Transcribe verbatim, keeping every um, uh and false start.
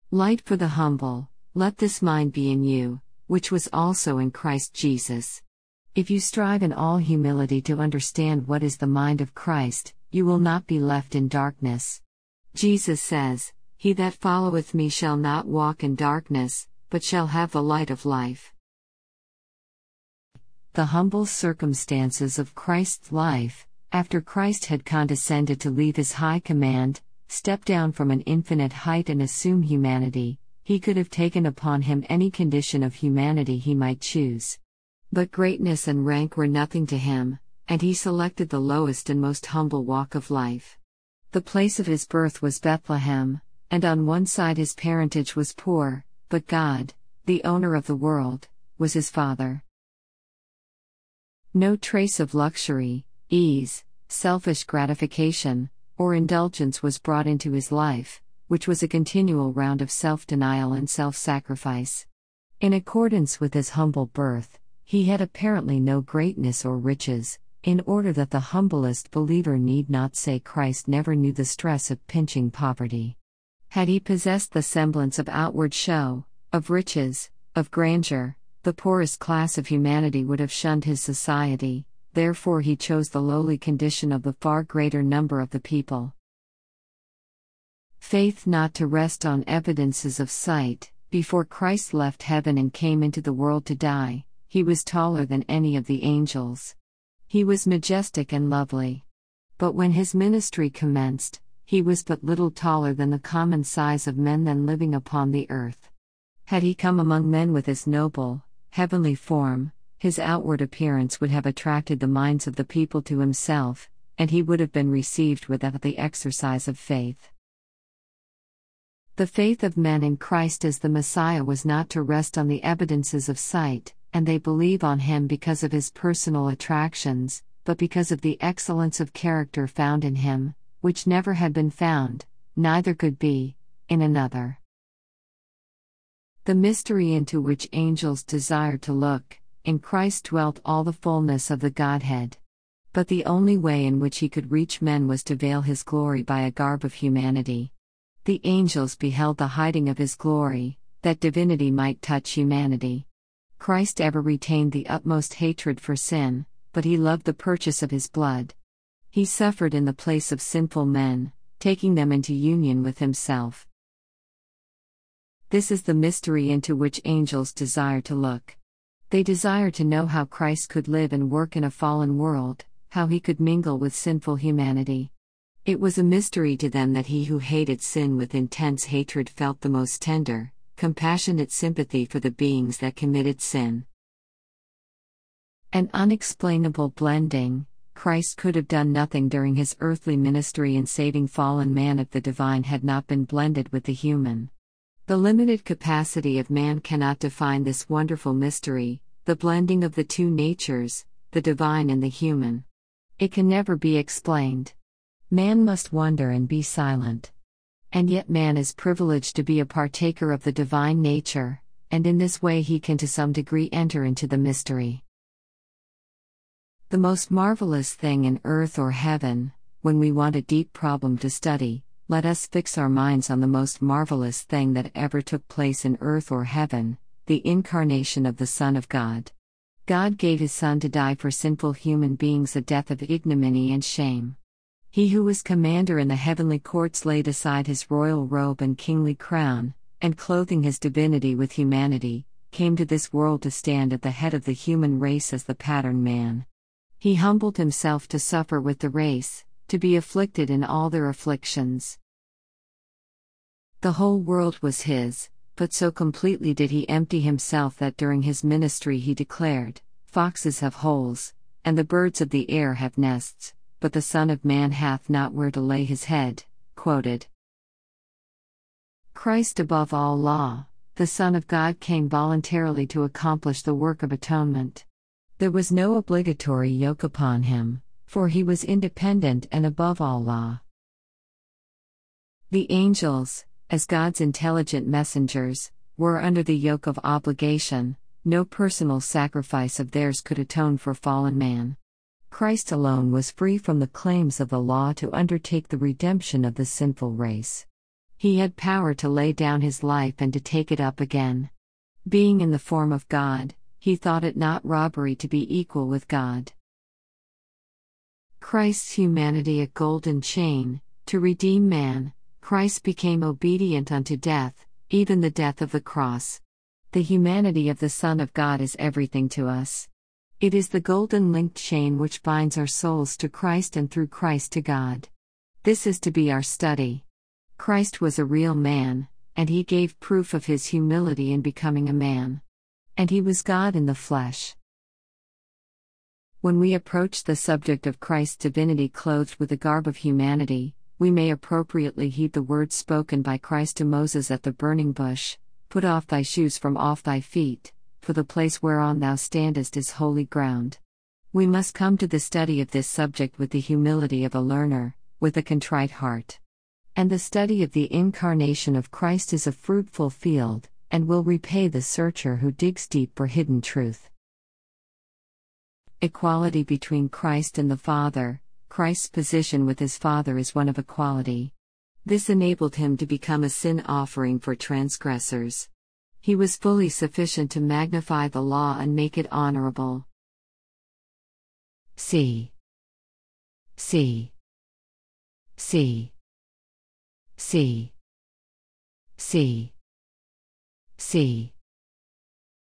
Light for the humble, let this mind be in you, which was also in Christ Jesus. If you strive in all humility to understand what is the mind of Christ, you will not be left in darkness. Jesus says, "He that followeth me shall not walk in darkness, but shall have the light of life." The humble circumstances of Christ's life, after Christ had condescended to leave his high command, step down from an infinite height and assume humanity, he could have taken upon him any condition of humanity he might choose. But greatness and rank were nothing to him, and he selected the lowest and most humble walk of life. The place of his birth was Bethlehem, and on one side his parentage was poor, but God, the owner of the world, was his father. No trace of luxury, ease, selfish gratification, or indulgence was brought into his life, which was a continual round of self-denial and self-sacrifice. In accordance with his humble birth, he had apparently no greatness or riches, in order that the humblest believer need not say Christ never knew the stress of pinching poverty. Had he possessed the semblance of outward show, of riches, of grandeur, the poorest class of humanity would have shunned his society. Therefore he chose the lowly condition of the far greater number of the people. Faith not to rest on evidences of sight. Before Christ left heaven and came into the world to die, he was taller than any of the angels. He was majestic and lovely. But when his ministry commenced, he was but little taller than the common size of men then living upon the earth. Had he come among men with his noble, heavenly form, his outward appearance would have attracted the minds of the people to himself, and he would have been received without the exercise of faith. The faith of men in Christ as the Messiah was not to rest on the evidences of sight, and they believe on him because of his personal attractions, but because of the excellence of character found in him, which never had been found, neither could be, in another. The mystery into which angels desire to look. In Christ dwelt all the fullness of the Godhead. But the only way in which he could reach men was to veil his glory by a garb of humanity. The angels beheld the hiding of his glory, that divinity might touch humanity. Christ ever retained the utmost hatred for sin, but he loved the purchase of his blood. He suffered in the place of sinful men, taking them into union with himself. This is the mystery into which angels desire to look. They desire to know how Christ could live and work in a fallen world, how he could mingle with sinful humanity. It was a mystery to them that he who hated sin with intense hatred felt the most tender, compassionate sympathy for the beings that committed sin. An unexplainable blending. Christ could have done nothing during his earthly ministry in saving fallen man if the divine had not been blended with the human. The limited capacity of man cannot define this wonderful mystery, the blending of the two natures, the divine and the human. It can never be explained. Man must wonder and be silent. And yet man is privileged to be a partaker of the divine nature, and in this way he can to some degree enter into the mystery. The most marvelous thing in earth or heaven, when we want a deep problem to study, let us fix our minds on the most marvelous thing that ever took place in earth or heaven, the incarnation of the Son of God. God gave his Son to die for sinful human beings a death of ignominy and shame. He who was commander in the heavenly courts laid aside his royal robe and kingly crown, and clothing his divinity with humanity, came to this world to stand at the head of the human race as the pattern man. He humbled himself to suffer with the race, to be afflicted in all their afflictions. The whole world was his, but so completely did he empty himself that during his ministry he declared, "Foxes have holes, and the birds of the air have nests, but the Son of Man hath not where to lay his head." Quoted. Christ above all law, the Son of God came voluntarily to accomplish the work of atonement. There was no obligatory yoke upon him, for he was independent and above all law. The angels, as God's intelligent messengers, were under the yoke of obligation. No personal sacrifice of theirs could atone for fallen man. Christ alone was free from the claims of the law to undertake the redemption of the sinful race. He had power to lay down his life and to take it up again. Being in the form of God, he thought it not robbery to be equal with God. Christ's humanity a golden chain, to redeem man, Christ became obedient unto death, even the death of the cross. The humanity of the Son of God is everything to us. It is the golden linked chain which binds our souls to Christ and through Christ to God. This is to be our study. Christ was a real man, and he gave proof of his humility in becoming a man. And he was God in the flesh. When we approach the subject of Christ's divinity clothed with the garb of humanity, we may appropriately heed the words spoken by Christ to Moses at the burning bush: "Put off thy shoes from off thy feet, for the place whereon thou standest is holy ground." We must come to the study of this subject with the humility of a learner, with a contrite heart. And the study of the incarnation of Christ is a fruitful field, and will repay the searcher who digs deep for hidden truth. Equality between Christ and the Father. Christ's position with his Father is one of equality. This enabled him to become a sin offering for transgressors. He was fully sufficient to magnify the law and make it honorable. See. See. See. See. See. See.